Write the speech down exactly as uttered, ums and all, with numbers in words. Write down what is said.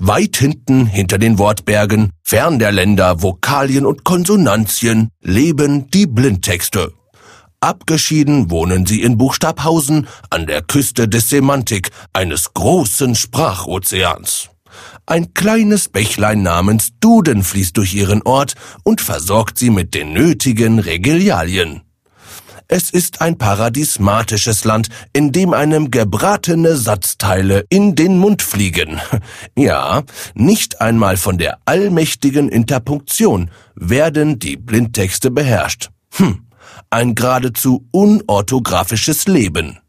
Weit hinten hinter den Wortbergen, fern der Länder Vokalien und Konsonantien, leben die Blindtexte. Abgeschieden wohnen sie in Buchstabhausen an der Küste des Semantik, eines großen Sprachozeans. Ein kleines Bächlein namens Duden fließt durch ihren Ort und versorgt sie mit den nötigen Regularien. Es ist ein paradiesmatisches Land, in dem einem gebratene Satzteile in den Mund fliegen. Ja, nicht einmal von der allmächtigen Interpunktion werden die Blindtexte beherrscht. Hm, ein geradezu unorthografisches Leben.